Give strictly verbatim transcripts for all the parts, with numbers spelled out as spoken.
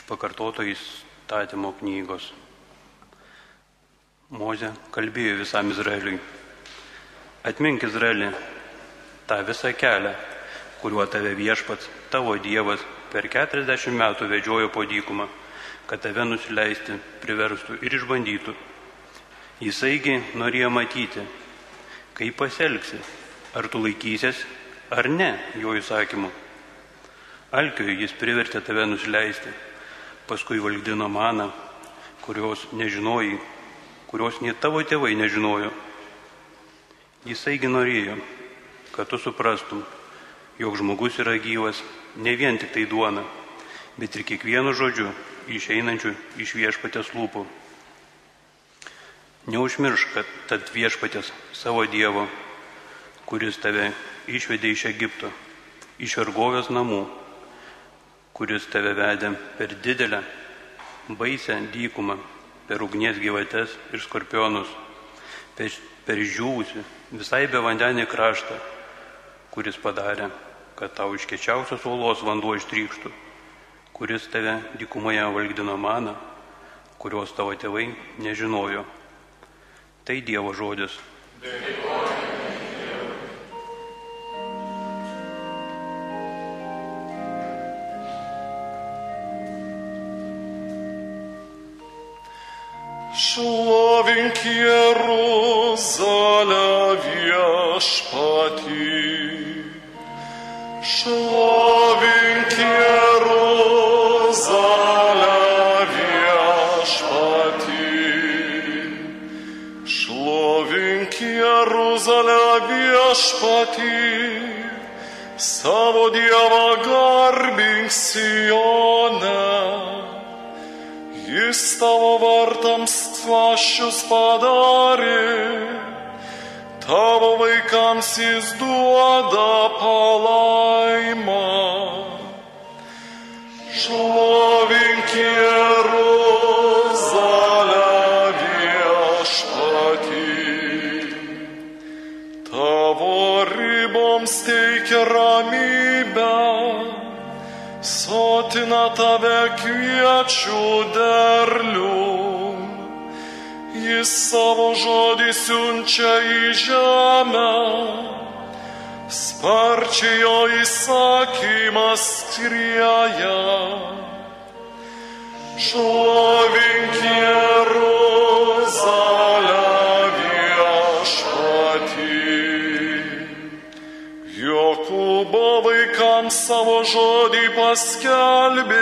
pakartoto įstatymo knygos. Mozė kalbėjo visam Izraeliui: atmink, Izraeli, tą visą kelią, kuriuo tave viešpats, tavo Dievas, per keturiasdešimt metų vedžiojo po dykumą, kad tave nusileisti priverstų ir išbandytų. Jisaigi norėjo matyti, kaip pasielgsi, ar tu laikysies, ar ne jo įsakymu. Alkiui jis privertė tave nusileisti, paskui valgdino maną, kurios nežinojai, kurios nė tavo tėvai nežinojo. Jisaigi norėjo, kad tu suprastum, jog žmogus yra gyvas ne vien tik tai duona, bet ir kiekvienu žodžiu išeinančiu iš viešpaties lūpų. Neužmiršk, kad tad viešpaties savo Dievo, kuris tave išvedė iš Egipto, iš vergovės namų, kuris tave vedė per didelę, baisią dykumą, per ugnies gyvates ir skorpionus, per, per žiūvusi visai be vandenį kraštą, kuris padarė, kad tau iš kiečiausios uolos vanduo ištrykštų, kuris tave dykumoje valgdino maną, kurios tavo tėvai nežinojo. Tai Dievo žodis. Šlovink Jeruzalę viešpatį, šlovink Jeruzalę viešpatį, šlovink Jeruzalę viešpatį, savo Dievą garbink Sione. Jis tavo vartams tvašius padarė, tavo vaikams jis duoda palaimą. Šlovink Jeruzalę viešpatį, tavo riboms teikia ramybę, sotina tave kviečių derlių. Jis savo žodį siunčia į žemę, sparčiai jo įsakymas skrieja. Šlovink Jeruzalę viešpatį, Jokūbo vaikams savo žodį paskelbė,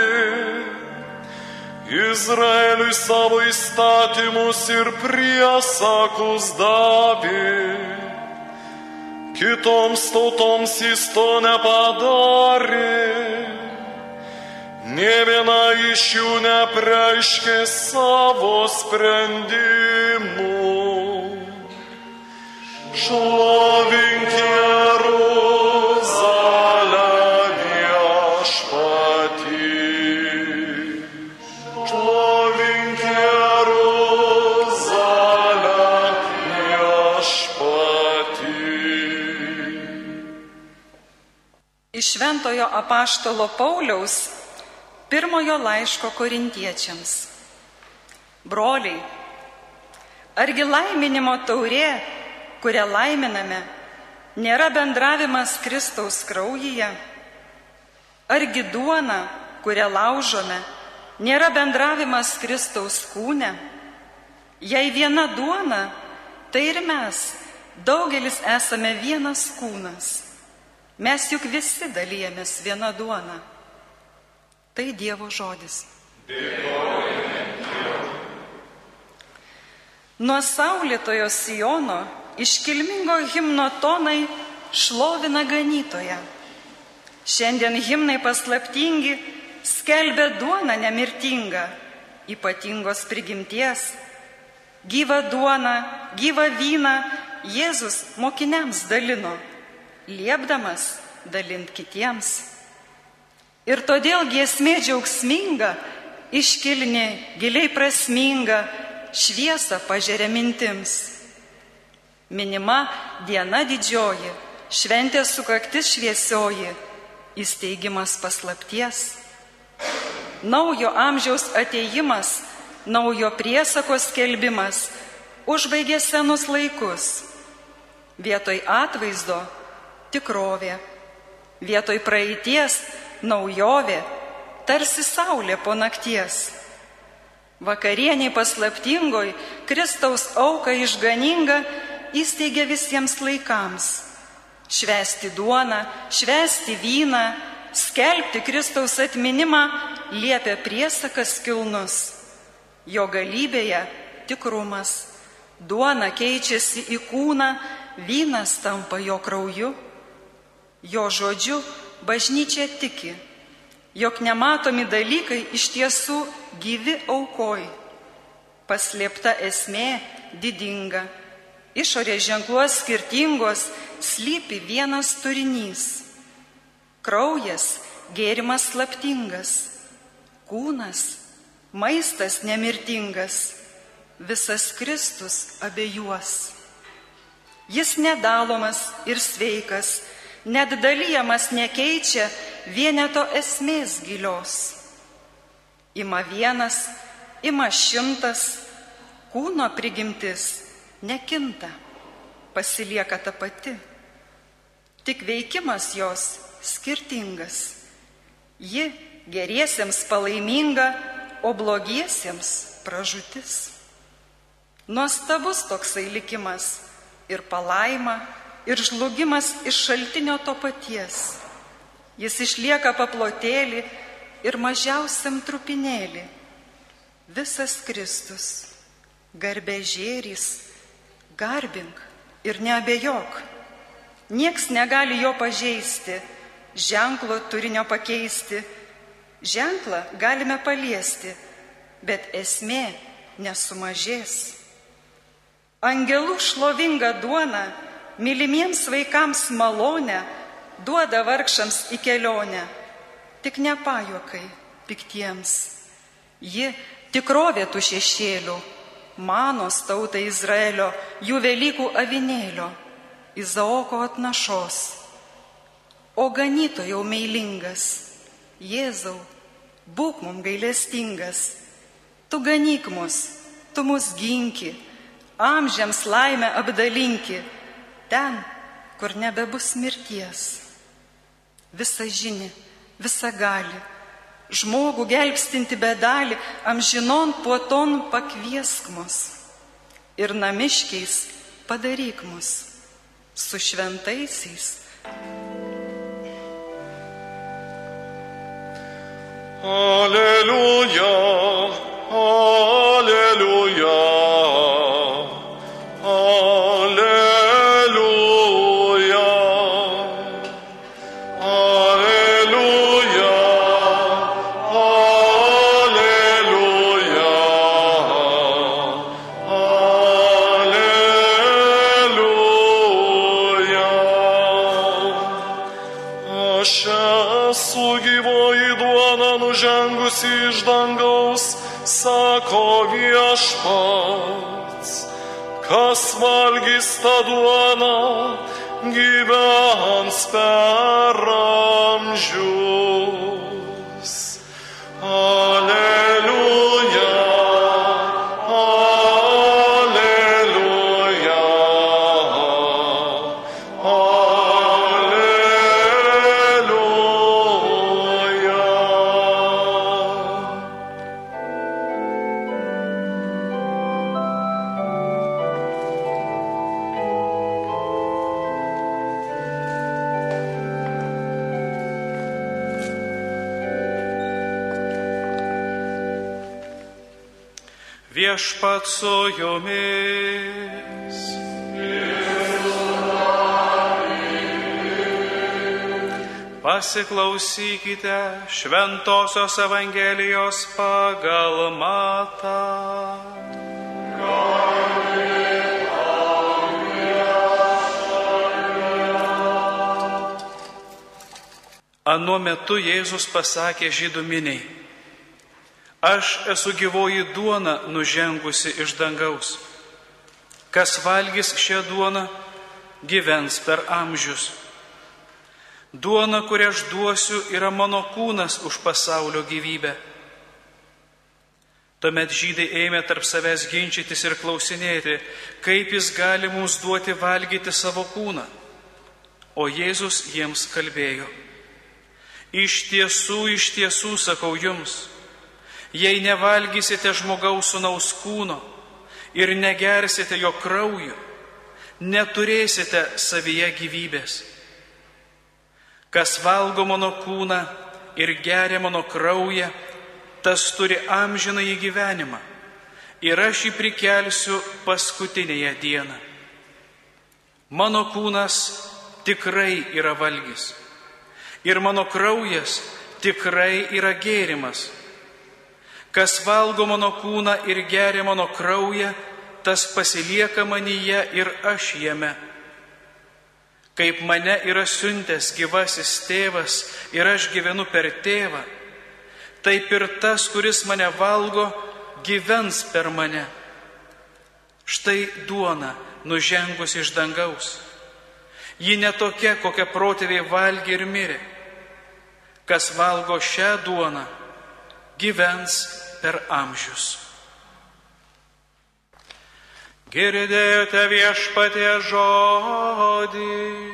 Izraeliui savo įstatymus ir priesakus davė. Kitoms tautoms jis to nepadarė, nė viena iš jų nepreiškė savo sprendimų. Šlovink Jeruzalę viešpatį, šlovink Jeruzalę viešpatį. Iš šventojo apaštalo Pauliaus pirmojo laiško korintiečiams. Broliai, argi laiminimo taurė, kurią laiminame, nėra bendravimas Kristaus kraujyje? Argi duona, kurią laužome, nėra bendravimas Kristaus kūne? Jei viena duona, tai ir mes, daugelis esame vienas kūnas. Mes juk visi dalijamės vieną duoną. Tai Dievo žodis. Nuo saulėtojo Siono iškilmingo himno tonai šlovina ganytoją. Šiandien himnai paslaptingi skelbia duoną nemirtingą, ypatingos prigimties. Gyvą duoną, gyvą vyną Jėzus mokiniams dalino, liepdamas dalint kitiems. Ir todėl giesmė džiaugsminga, iškilni, giliai prasminga, šviesą pažeria mintims. Minima diena didžioji, šventės sukaktis šviesioji, įsteigimas paslapties. naujo amžiaus ateimas, naujo priesakos skelbimas užbaigė senus laikus. Vietoj atvaizdo tikrovė, vietoj praeities naujovė, tarsi saulė po nakties. Vakarieniai paslaptingoj Kristaus auką išganingą įsteigė visiems laikams. Švęsti duoną, švęsti vyną, skelbti Kristaus atminimą liepia priesakas kilnus. Jo galybėje tikrumas, duona keičiasi į kūną, vynas tampa jo krauju. Jo žodžiu bažnyčia tiki, jog nematomi dalykai iš tiesų gyvi aukoj. Paslėpta esmė didinga, išorės ženkluos skirtingos slypi vienas turinys. Kraujas gėrimas slaptingas, kūnas maistas nemirtingas, visas Kristus abejuos. Jis nedalomas ir sveikas, net dalyjamas nekeičia vieneto esmės gilios. Ima vienas, ima šimtas, kūno prigimtis nekinta, pasilieka ta pati. Tik veikimas jos skirtingas. Ji geriesiems palaiminga, o blogiesiems pražūtis. Nuostabus toksai likimas ir palaima, ir žlugimas iš šaltinio to paties. Jis išlieka paplotėlį ir mažiausiam trupinėlį. Visas Kristus, garbėžėrys, garbink ir neabejok. Nieks negali jo pažeisti, ženklo turinio pakeisti. Ženklą galime paliesti, bet esmė nesumažės. Angelų šlovinga duona mylimiems vaikams malonę duoda vargšams į kelionę, tik ne pajuokai piktiems. Ji tikrovė tų šešėlių, manos tautai Izraelio, jų Velykų avinėlio, Izaoko atnašos. O ganytojau meilingas, Jėzau, būk mum gailestingas, tu ganyk mus, tu mus ginki, amžiams laimę apdalinki, ten, kur nebebus mirties. Visa žini, visa gali, žmogų gelbstinti bedalį, amžinon puoton pakviesk mus ir namiškiais padaryk mus su šventaisiais. Alleluja, alleluja, alleluja, alleluja, alleluja, alleluja. Aš esu gyvoji duona nužengusi iš dangaus, sako Viešpats, kas valgys tą duoną, gyvens per amžius. Alleluja, alleluja, alleluja. Viešpats su jumis. Pasiklausykite Šventosios Evangelijos pagal Matą. Anuo metu Jėzus pasakė žydų miniai: Aš esu gyvoji duona nužengusi iš dangaus. Kas valgys šią duoną, gyvens per amžius. Duona, kurią aš duosiu, yra mano kūnas už pasaulio gyvybę. Tuomet žydai ėmė tarp savęs ginčytis ir klausinėti, kaip jis gali mums duoti valgyti savo kūną. O Jėzus jiems kalbėjo: iš tiesų, iš tiesų sakau jums, jei nevalgysite žmogaus sūnaus kūno ir negersite jo kraujo, neturėsite savyje gyvybės. Kas valgo mano kūną ir geria mano kraują, tas turi amžinąjį gyvenimą, ir aš jį prikelsiu paskutinėje dieną. Mano kūnas tikrai yra valgis, ir mano kraujas tikrai yra gėrimas. Kas valgo mano kūną ir geria mano kraują, tas pasilieka manyje ir aš jame. Kaip mane yra siuntęs gyvasis tėvas ir aš gyvenu per tėvą, taip ir tas, kuris mane valgo, gyvens per mane. Štai duona nužengus iš dangaus. Ji netokia, kokia protėviai valgė ir mirė. Kas valgo šią duoną, gyvens per amžius. Girdėjote Viešpaties žodį.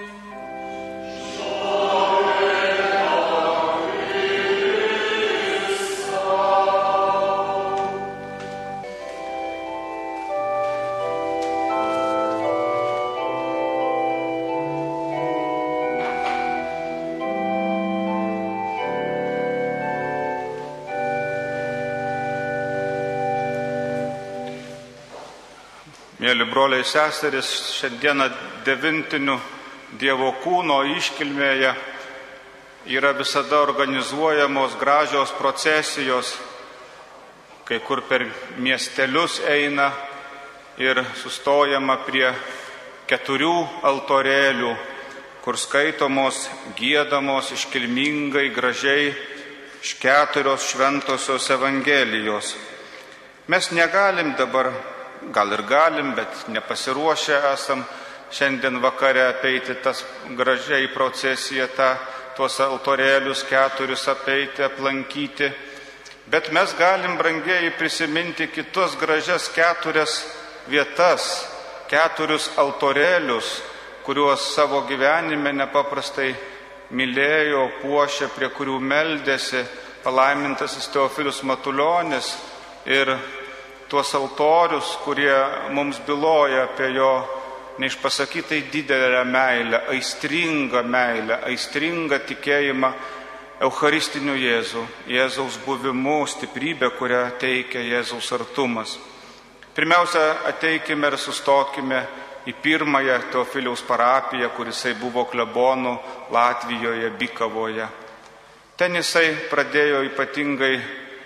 Mėly broliai seserys, šiandieną devintinių Dievo kūno iškilmėje yra visada organizuojamos gražios procesijos, kai kur per miestelius eina ir sustojama prie keturių altorėlių, kur skaitomos, giedamos iškilmingai, gražiai iš keturios šventosios evangelijos. Mes negalim dabar, gal ir galim, bet nepasiruošę esam šiandien vakare apeiti tas gražiai procesiją, tą, tuos altorėlius keturius apeiti, aplankyti. Bet mes galim, brangieji, prisiminti kitus gražias keturias vietas, keturius altorėlius, kuriuos savo gyvenime nepaprastai mylėjo, puošė, prie kurių meldėsi palaimintasis Teofilius Matulionis, ir tuos altorius, kurie mums byloja apie jo neišpasakytai didelę meilę, aistringą meilę, aistringą tikėjimą Eucharistiniu Jėzų, Jėzaus buvimu, stiprybę, kurią teikia Jėzaus artumas. Pirmiausia, ateikime ir sustokime į pirmąją Teofiliaus parapiją, kur jisai buvo klebonu Latvijoje, Bikavoje. Ten jisai pradėjo ypatingai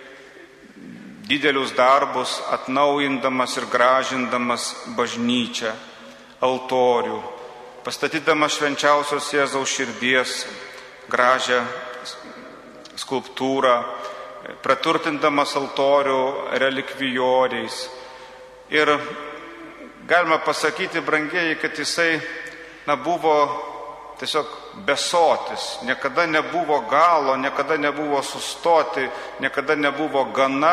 didelius darbus, atnaujindamas ir gražindamas bažnyčią, altorių, pastatydamas švenčiausios Jėzaus širdies gražią skulptūrą, praturtindamas altorių relikvijoriais. Ir galima pasakyti, brangieji, kad jisai na, buvo tiesiog besotis, niekada nebuvo galo, niekada nebuvo sustoti, niekada nebuvo gana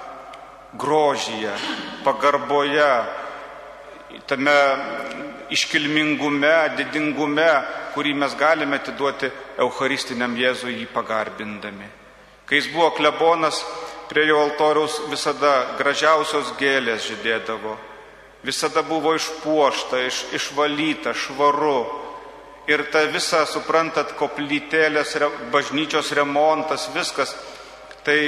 grožyje, pagarboje, tame iškilmingume, didingume, kurį mes galime atiduoti Eucharistiniam Jėzui jį pagarbindami. Kai jis buvo klebonas, prie jo altoriaus visada gražiausios gėlės žydėdavo, visada buvo išpuošta, iš, išvalyta, švaru. Ir ta visa, suprantat, koplytėlės, bažnyčios remontas, viskas, tai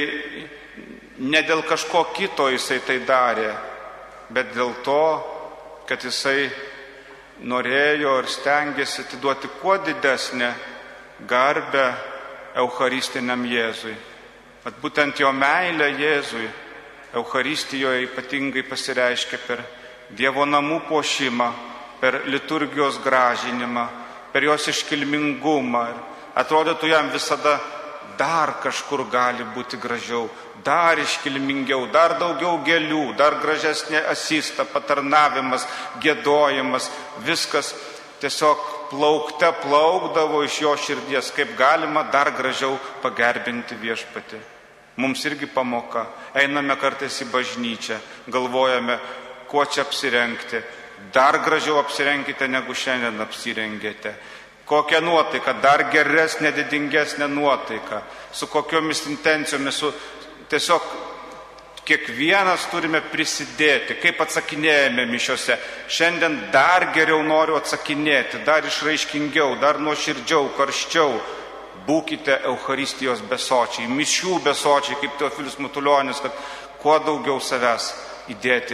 ne dėl kažko kito jisai tai darė, bet dėl to, kad jisai norėjo ir stengėsi atiduoti kuo didesnę garbę Eucharistiniam Jėzui. Vat būtent jo meilė Jėzui Eucharistijoje ypatingai pasireiškia per Dievo namų puošimą, per liturgijos gražinimą, per jos iškilmingumą. Atrodytų jam visada dar kažkur gali būti gražiau, dar iškilmingiau, dar daugiau gėlių, dar gražesnė asista, patarnavimas, gėdojimas, viskas tiesiog plaukte plaukdavo iš jo širdies, kaip galima dar gražiau pagerbinti Viešpatį. mums irgi pamoka. Einame kartais į bažnyčią, galvojame, kuo čia apsirengti. Dar gražiau apsirenkite, negu šiandien apsirengėte. Kokia nuotaika, dar geresnė, didingesnė nuotaika. Su kokiomis intencijomis, su tiesiog kiekvienas turime prisidėti, kaip atsakinėjame mišiose. Šiandien dar geriau noriu atsakinėti, dar išraiškingiau, dar nuoširdžiau, karščiau. Būkite Eucharistijos besočiai, mišių besočiai, kaip Teofilius Matulionis, kad kuo daugiau savęs įdėti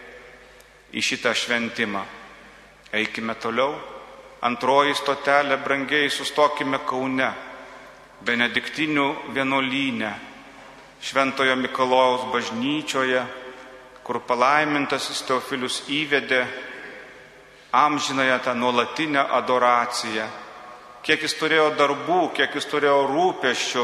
į šitą šventimą. Eikime toliau. Antroji stotelė, brangiai, sustokime Kaune, Benediktinių vienuolyne, Šventojo Mikalojaus bažnyčioje, kur palaimintasis Teofilius įvedė amžinąją tą nuolatinę adoraciją. Kiek jis turėjo darbų, kiek jis turėjo rūpesčių,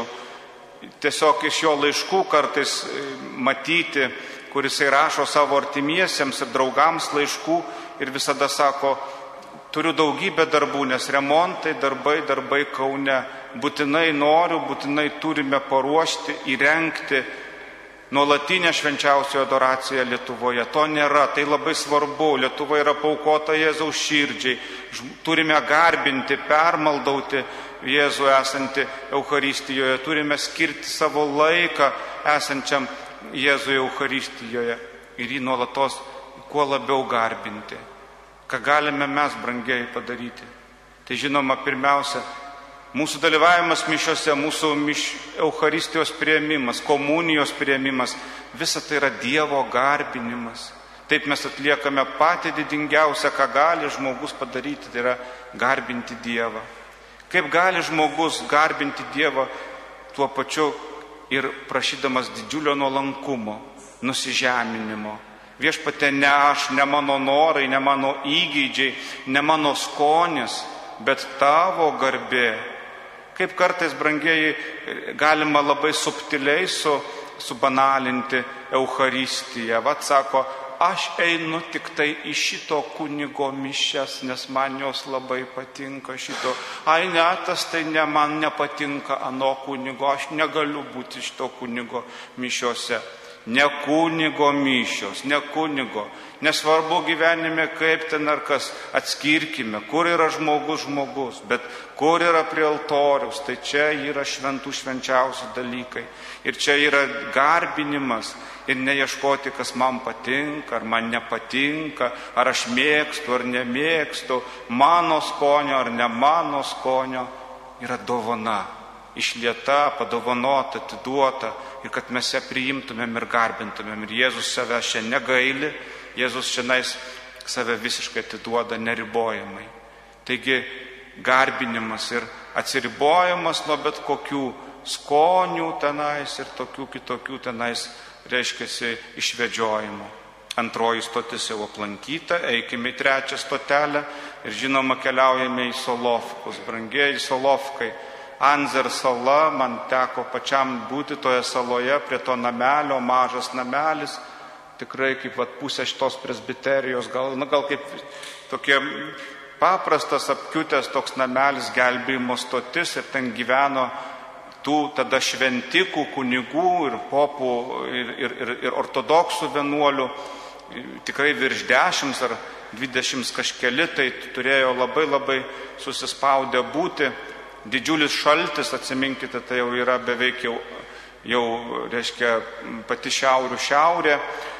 tiesiog iš jo laiškų kartais matyti, kur jisai rašo savo artimiesiems ir draugams laiškų ir visada sako, turiu daugybę darbų, nes remontai, darbai, darbai Kaune. Būtinai noriu, būtinai turime paruošti, įrengti nuolatinę švenčiausiojo adoraciją Lietuvoje. To nėra, tai labai svarbu. Lietuva yra paaukota Jėzaus širdžiai. Turime garbinti, permaldauti Jėzų esantį Eucharistijoje. Turime skirti savo laiką esančiam Jėzui Eucharistijoje ir jį nuolatos kuo labiau garbinti. Ką galime mes, brangiai, padaryti? Tai žinoma, pirmiausia, mūsų dalyvavimas mišiose, mūsų miš... Eucharistijos priėmimas, komunijos priėmimas, visa tai yra Dievo garbinimas. Taip mes atliekame patį didingiausią, ką gali žmogus padaryti, tai yra garbinti Dievą. Kaip gali žmogus garbinti Dievą tuo pačiu ir prašydamas didžiulio nuolankumo, nusižeminimo. Viešpatie, ne aš, ne mano norai, ne mano įgeidžiai, ne mano skonis, bet tavo garbė. Kaip kartais, brangieji, galima labai subtiliai su, subanalinti Eucharistiją. Vat sako, aš einu tik tai į šito kunigo mišias, nes man jos labai patinka šito. Ai, ne, tas tai ne, man nepatinka ano kunigo, aš negaliu būti šito kunigo mišiose. Ne kunigo mišios, ne kunigo. Nesvarbu gyvenime kaip ten ar kas, atskirkime, kur yra žmogus žmogus, bet kur yra prie altoriaus, tai čia yra šventų švenčiausi dalykai. Ir čia yra garbinimas ir neieškoti, kas man patinka, ar man nepatinka, ar aš mėgstu, ar nemėgstu, mano skonio, ar ne mano skonio, yra dovana. Išlieta, padovanota, atiduota ir kad mes ją priimtumėm ir garbintumėm. Ir Jėzus save šiandien negaili, Jėzus šiandien save visiškai atiduoda neribojamai. Taigi garbinimas ir atsiribojimas nuo bet kokių skonių tenais ir tokių kitokių tenais reiškiasi išvedžiojimų. Antroji stotis jau aplankyta, eikime į trečią stotelę ir žinoma keliaujame į Solovkus. Brangieji Solovkai, Anzer sala, man teko pačiam būti toje saloje prie to namelio, mažas namelis, tikrai kaip vat, pusė šitos presbiterijos, gal, na, gal kaip tokie paprastas apkiutęs toks namelis, gelbėjimo stotis ir ten gyveno tų tada šventikų, kunigų ir popų ir, ir, ir, ir ortodoksų vienuolių, tikrai virš dešimt ar dvidešimt kažkeli, tai turėjo labai labai susispaudę būti. Didžiulis šaltis, atsiminkite, tai jau yra beveik jau, jau reiškia, pati šiaurių šiaurė,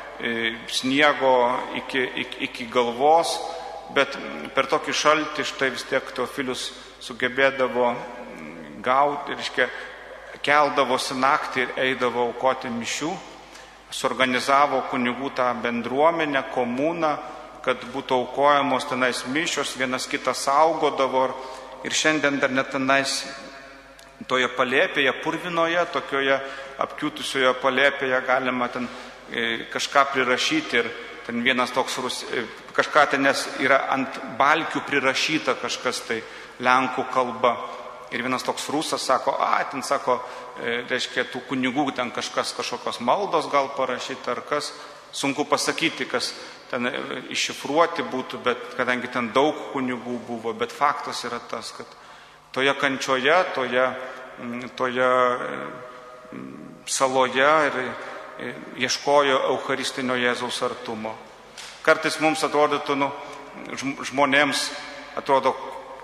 sniego iki, iki, iki galvos, bet per tokį šaltį štai vis tiek Teofilius sugebėdavo gauti, reiškia, keldavosi naktį ir eidavo aukoti mišių, suorganizavo kunigų tą bendruomenę, komuną, kad būtų aukojamos tenais mišios, vienas kitą saugodavo. Ir šiandien dar net tenais toje palėpėje, purvinoje, tokioje apkiutusioje palėpėje galima ten kažką prirašyti ir ten vienas toks, kažką ten yra ant balkių prirašyta kažkas tai lenkų kalba. Ir vienas toks rusas sako, a, ten sako, reiškia, tų kunigų ten kažkas, kažkokios maldos gal parašyti ar kas. Sunku pasakyti, kas ten iššifruoti būtų, bet kadangi ten daug kunigų buvo, bet faktas yra tas, kad toje kančioje, toje, toje saloje ir ieškojo Eucharistinio Jėzaus artumo. Kartais mums atrodytų, nu, žmonėms atrodo,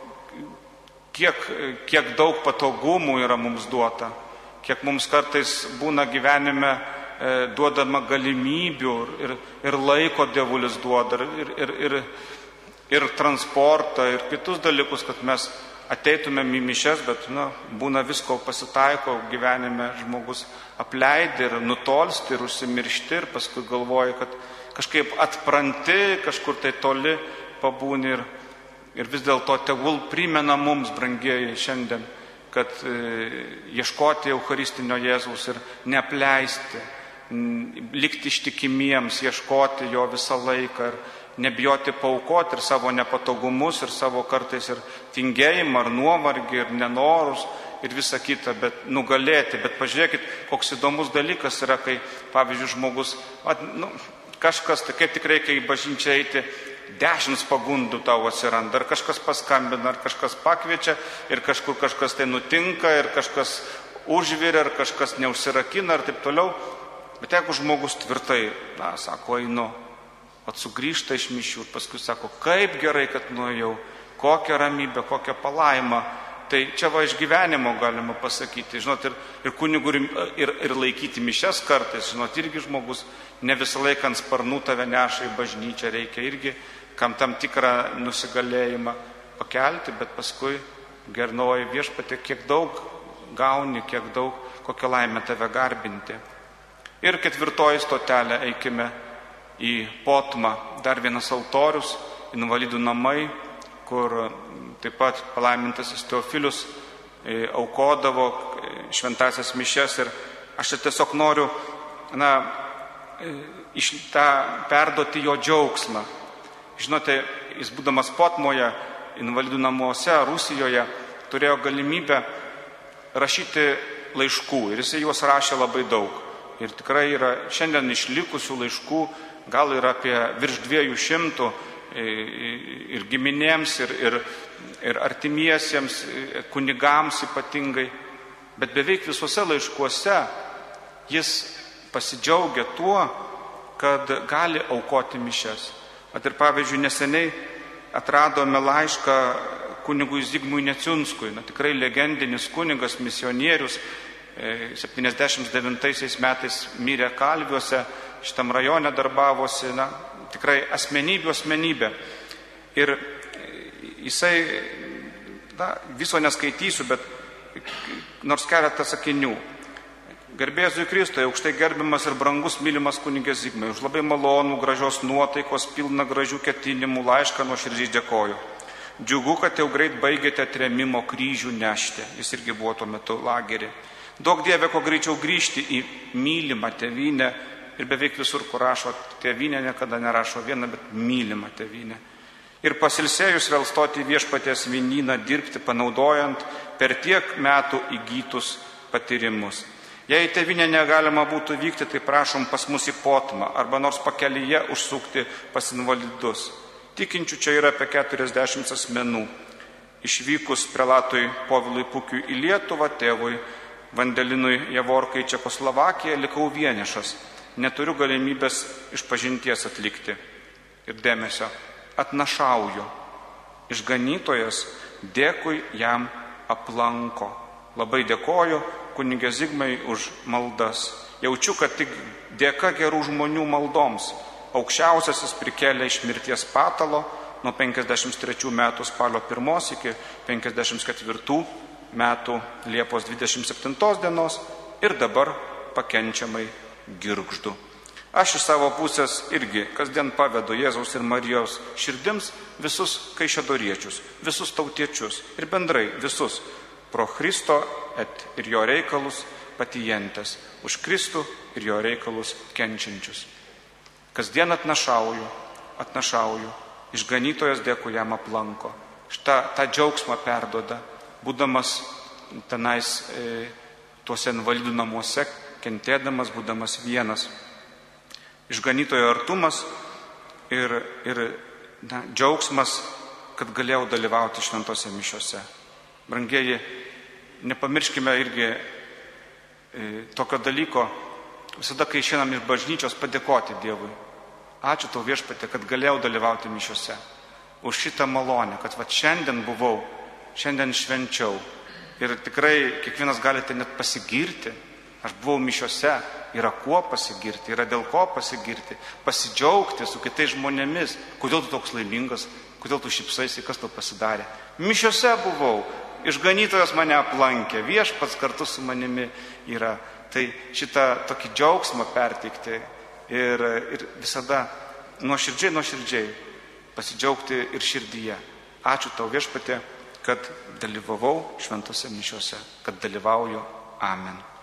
kiek, kiek daug patogumų yra mums duota, kiek mums kartais būna gyvenime e, duodama galimybių ir, ir laiko Dievulis duoda, ir, ir, ir, ir transportą, ir kitus dalykus, kad mes ateitumėm į mišias, bet nu, būna visko pasitaiko gyvenime, žmogus apleidė ir nutolsti ir užsimiršti ir paskui galvoja, kad kažkaip atpranti, kažkur tai toli pabūni ir, ir vis dėlto tegul primena mums, brangieji, šiandien, kad e, ieškoti Eucharistinio Jėzaus ir neapleisti, m, likti ištikimiems, ieškoti jo visą laiką ir nebijoti paaukoti ir savo nepatogumus, ir savo kartais ir tingėjimą, ar nuovargį, ir nenorus, ir visą kitą, bet nugalėti. Bet pažiūrėkit, koks įdomus dalykas yra, kai, pavyzdžiui, žmogus, at, nu, kažkas, tai kaip tik reikia į bažnyčią eiti, dešimt pagundų tau atsiranda, ar kažkas paskambina, ar kažkas pakviečia, ir kažkur kažkas tai nutinka, ir kažkas užviria, ar kažkas neužsirakina, ir taip toliau. Bet jeigu žmogus tvirtai, na, sako, einu, at sugrįžta iš mišių ir paskui sako, kaip gerai, kad nuėjau, kokią ramybę, kokią palaimą. Tai čia va iš gyvenimo galima pasakyti, žinot, ir, ir kunigų ir, ir laikyti mišias kartais, žinot, irgi žmogus ne visą laiką ant sparnų tave neša į bažnyčią, reikia irgi kam tam tikrą nusigalėjimą pakelti, bet paskui gernoji Viešpatie, kiek daug gauni, kiek daug, kokią laimę tave garbinti. Ir ketvirtoji stotelė, eikime į Potmą, dar vienas altorius, invalidų namai, kur taip pat palaimintasis Teofilius aukodavo šventasias mišias. Ir aš tiesiog noriu, na, iš tą perduoti jo džiaugsmą. Žinote, jis būdamas Potmoje, invalidų namuose, Rusijoje, turėjo galimybę rašyti laiškų ir jis juos rašė labai daug. Ir tikrai yra šiandien išlikusių laiškų, gal yra apie virš dviejų šimtų ir giminėms, ir, ir, ir artimiesiems, kunigams ypatingai. Bet beveik visuose laiškuose jis pasidžiaugia tuo, kad gali aukoti mišias. At ir pavyzdžiui, neseniai atradome laišką kunigui Zigmui Neciunskui, na, tikrai legendinis kunigas, misionierius, septyniasdešimt devintaisiais metais mirė Kalviuose, šitam rajone darbavosi, na, tikrai asmenybių asmenybė. Ir jisai, na, viso neskaitysiu, bet nors keletą sakinių. Garbė Jėzui Kristui, aukštai gerbiamas ir brangus mylimas kunigė Zigmai, už labai malonų, gražios nuotaikos, pilną gražių ketinimų laišką nuoširdžiai dėkoju. Džiugu, kad jau greit baigėte trėmimo kryžių nešti. Jis irgi buvo tuo metu lagerį. Daug Dieve, ko greičiau grįžti į mylimą tėvynę. Ir beveik visur, kur rašo tėvynę, niekada nerašo vieną, bet mylimą tėvynę. Ir pasilsėjus vėl stoti į Viešpaties vynyną, dirbti, panaudojant per tiek metų įgytus patyrimus. Jei į tėvynę negalima būtų vykti, tai prašom pas mus į Potmą, arba nors pakelyje užsukti pas invalidus. Tikinčių čia yra apie keturiasdešimt asmenų. Išvykus prelatui Povilui Pukiui į Lietuvą, tėvui Vandelinui Javorkai į Čekoslovakiją, likau vienišas. Neturiu galimybės išpažinties atlikti. Ir dėmesio, atnašauju. Išganytojas, dėkui jam aplanko. Labai dėkoju kunigė Zigmai už maldas. Jaučiu, kad tik dėka gerų žmonių maldoms aukščiausiasis prikėlė iš mirties patalo nuo penkiasdešimt trečių metų spalio pirmos iki penkiasdešimt ketvirtų metų Liepos dvidešimt septintos dienos ir dabar pakenčiamai girgždu. Aš iš savo pusės irgi kasdien pavedu Jėzaus ir Marijos širdims visus kaišiadoriečius, visus tautiečius ir bendrai visus pro Kristo et ir jo reikalus patijentės, už Kristų ir jo reikalus kenčiančius. Kasdien atnašauju, atnašauju, išganytojas dėkui jam aplanko. Šitą tą džiaugsmą perduoda, būdamas tenais e, tuose invalidų namuose, kentėdamas, būdamas vienas. Išganytojo artumas ir, ir na, džiaugsmas, kad galėjau dalyvauti šventose mišiose. Brangieji, nepamirškime irgi tokio dalyko, visada, kai išeinam iš bažnyčios, padėkoti Dievui. Ačiū tau viešpatie, kad galėjau dalyvauti mišiuose. Už šitą malonę, kad va šiandien buvau, šiandien švenčiau. Ir tikrai kiekvienas galite net pasigirti. Aš buvau mišiuose, yra kuo pasigirti, yra dėl ko pasigirti, pasidžiaugti su kitais žmonėmis. Kodėl tu toks laimingas, kodėl tu šypsaisi, kas tau pasidarė. Mišiuose buvau, išganytojas mane aplankė, viešpats kartu su manimi yra. Tai šitą tokį džiaugsmą perteikti ir, ir visada nuoširdžiai, nuoširdžiai pasidžiaugti ir širdyje. Ačiū tau viešpatie, kad dalyvavau šventose mišiuose, kad dalyvauju. Amen.